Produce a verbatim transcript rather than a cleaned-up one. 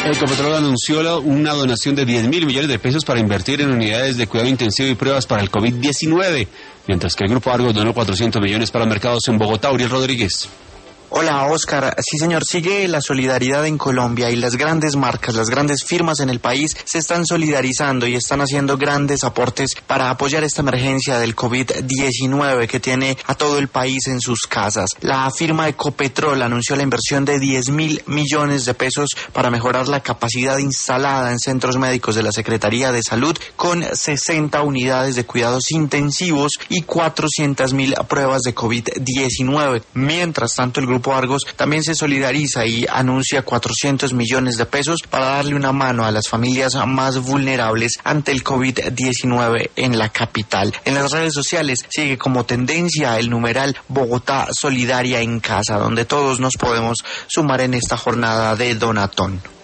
Ecopetrol anunció una donación de diez mil millones de pesos para invertir en unidades de cuidado intensivo y pruebas para el COVID diecinueve, mientras que el Grupo Argos donó cuatrocientos millones para mercados en Bogotá. Uriel Rodríguez. Hola, Oscar. Sí, señor, sigue la solidaridad en Colombia y las grandes marcas, las grandes firmas en el país se están solidarizando y están haciendo grandes aportes para apoyar esta emergencia del COVID diecinueve que tiene a todo el país en sus casas. La firma Ecopetrol anunció la inversión de diez mil millones de pesos para mejorar la capacidad instalada en centros médicos de la Secretaría de Salud con sesenta unidades de cuidados intensivos y cuatrocientas mil pruebas de COVID diecinueve. Mientras tanto, el Grupo Grupo Argos también se solidariza y anuncia cuatrocientos millones de pesos para darle una mano a las familias más vulnerables ante el COVID diecinueve en la capital. En las redes sociales sigue como tendencia el numeral Bogotá Solidaria en Casa, donde todos nos podemos sumar en esta jornada de donatón.